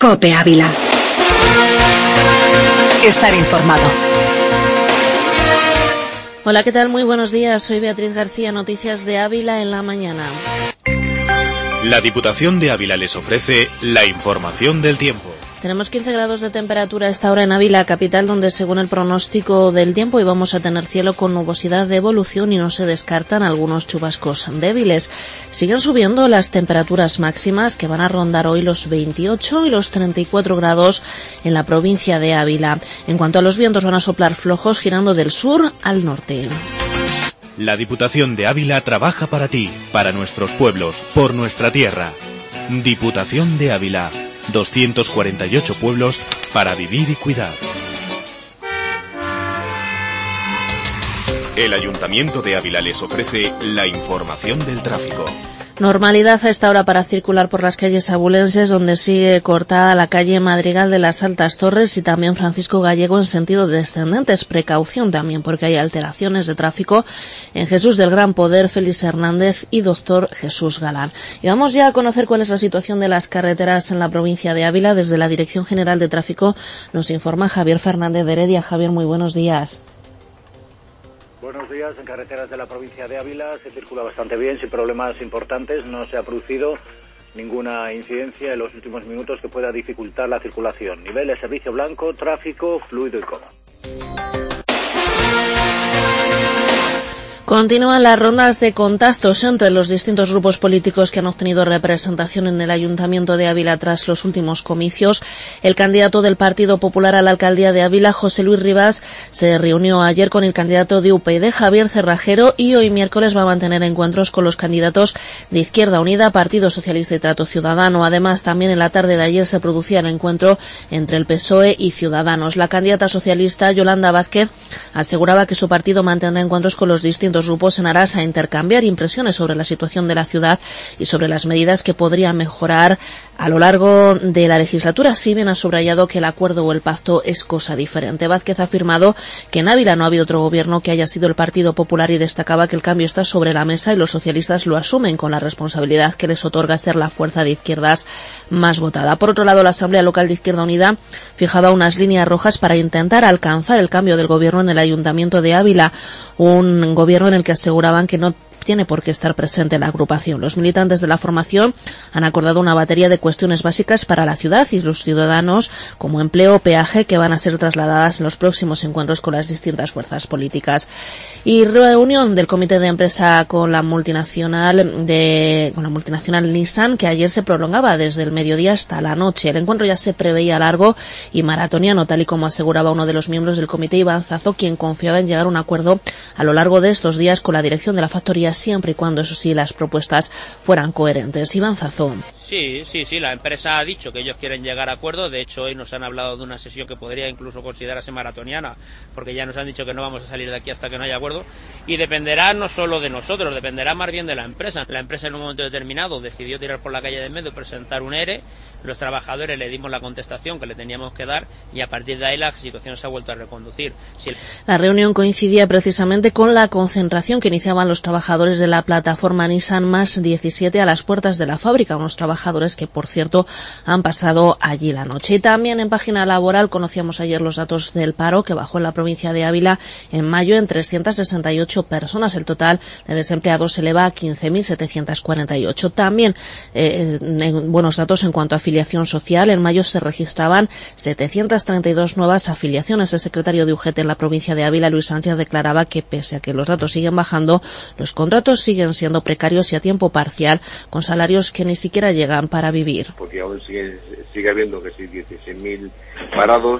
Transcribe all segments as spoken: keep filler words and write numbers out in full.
COPE Ávila. Estar informado. Hola, ¿qué tal? Muy buenos días. Soy Beatriz García, Noticias de Ávila en la mañana. La Diputación de Ávila les ofrece la información del tiempo. Tenemos quince grados de temperatura a esta hora en Ávila, capital, donde según el pronóstico del tiempo íbamos a tener cielo con nubosidad de evolución y no se descartan algunos chubascos débiles. Siguen subiendo las temperaturas máximas, que van a rondar hoy los veintiocho y los treinta y cuatro grados en la provincia de Ávila. En cuanto a los vientos, van a soplar flojos girando del sur al norte. La Diputación de Ávila trabaja para ti, para nuestros pueblos, por nuestra tierra. Diputación de Ávila. doscientos cuarenta y ocho pueblos para vivir y cuidar. El Ayuntamiento de Ávila les ofrece la información del tráfico. Normalidad a esta hora para circular por las calles abulenses, donde sigue cortada la calle Madrigal de las Altas Torres y también Francisco Gallego en sentido descendentes. Precaución también porque hay alteraciones de tráfico en Jesús del Gran Poder, Félix Hernández y Doctor Jesús Galán. Y vamos ya a conocer cuál es la situación de las carreteras en la provincia de Ávila. Desde la Dirección General de Tráfico nos informa Javier Fernández de Heredia. Javier, muy buenos días. Buenos días. En carreteras de la provincia de Ávila se circula bastante bien, sin problemas importantes. No se ha producido ninguna incidencia en los últimos minutos que pueda dificultar la circulación. Nivel de servicio blanco, tráfico fluido y cómodo. Continúan las rondas de contactos entre los distintos grupos políticos que han obtenido representación en el Ayuntamiento de Ávila tras los últimos comicios. El candidato del Partido Popular a la alcaldía de Ávila, José Luis Rivas, se reunió ayer con el candidato de U P YD, Javier Cerrajero, y hoy miércoles va a mantener encuentros con los candidatos de Izquierda Unida, Partido Socialista y Trato Ciudadano. Además, también en la tarde de ayer se producía el encuentro entre el P S O E y Ciudadanos. La candidata socialista, Yolanda Vázquez, aseguraba que su partido mantendrá encuentros con los distintos grupos en aras a intercambiar impresiones sobre la situación de la ciudad y sobre las medidas que podrían mejorar a lo largo de la legislatura. Si bien ha subrayado que el acuerdo o el pacto es cosa diferente. Vázquez ha afirmado que en Ávila no ha habido otro gobierno que haya sido el Partido Popular y destacaba que el cambio está sobre la mesa y los socialistas lo asumen con la responsabilidad que les otorga ser la fuerza de izquierdas más votada. Por otro lado, la Asamblea Local de Izquierda Unida fijaba unas líneas rojas para intentar alcanzar el cambio del gobierno en el Ayuntamiento de Ávila, un gobierno en el que aseguraban que no tiene por qué estar presente la agrupación. Los militantes de la formación han acordado una batería de cuestiones básicas para la ciudad y los ciudadanos, como empleo o peaje, que van a ser trasladadas en los próximos encuentros con las distintas fuerzas políticas. Y reunión del comité de empresa con la multinacional de con la multinacional Nissan, que ayer se prolongaba desde el mediodía hasta la noche. El encuentro ya se preveía largo y maratoniano, tal y como aseguraba uno de los miembros del comité, Iván Zazo, quien confiaba en llegar a un acuerdo a lo largo de estos días con la dirección de la factoría, siempre y cuando, eso sí, las propuestas fueran coherentes. Iván Zazón. Sí, sí, sí, la empresa ha dicho que ellos quieren llegar a acuerdo. De hecho, hoy nos han hablado de una sesión que podría incluso considerarse maratoniana, porque ya nos han dicho que no vamos a salir de aquí hasta que no haya acuerdo. Y dependerá no solo de nosotros, dependerá más bien de la empresa. La empresa en un momento determinado decidió tirar por la calle de en medio, presentar un E R E. Los trabajadores le dimos la contestación que le teníamos que dar y a partir de ahí la situación se ha vuelto a reconducir. Sí. La reunión coincidía precisamente con la concentración que iniciaban los trabajadores de la plataforma Nissan más diecisiete a las puertas de la fábrica, unos trabajadores que, por cierto, han pasado allí la noche. Y también en página laboral conocíamos ayer los datos del paro, que bajó en la provincia de Ávila en mayo en trescientas sesenta y ocho personas. El total de desempleados se eleva a quince mil setecientos cuarenta y ocho. También eh, en buenos datos en cuanto a afiliación social. En mayo se registraban setecientas treinta y dos nuevas afiliaciones. El secretario de U G T en la provincia de Ávila, Luis Sánchez, declaraba que pese a que los datos siguen bajando, los contratos siguen siendo precarios y a tiempo parcial, con salarios que ni siquiera llegan para vivir. Porque aún sigue, sigue habiendo que sí, dieciséis mil parados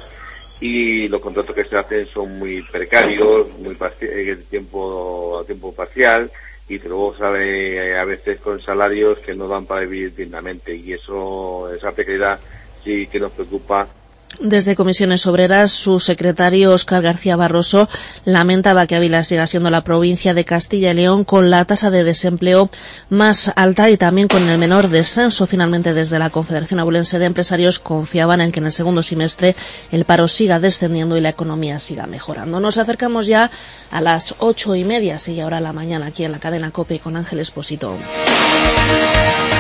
y los contratos que se hacen son muy precarios, muy parci- tiempo, a tiempo parcial, y luego sale a veces con salarios que no dan para vivir dignamente, y eso, esa precariedad sí que nos preocupa. Desde Comisiones Obreras, su secretario Óscar García Barroso lamentaba que Ávila siga siendo la provincia de Castilla y León con la tasa de desempleo más alta y también con el menor descenso. Finalmente, desde la Confederación Abulense de Empresarios confiaban en que en el segundo semestre el paro siga descendiendo y la economía siga mejorando. Nos acercamos ya a las ocho y media, sigue ahora la mañana aquí en la cadena COPE con Ángel Expósito.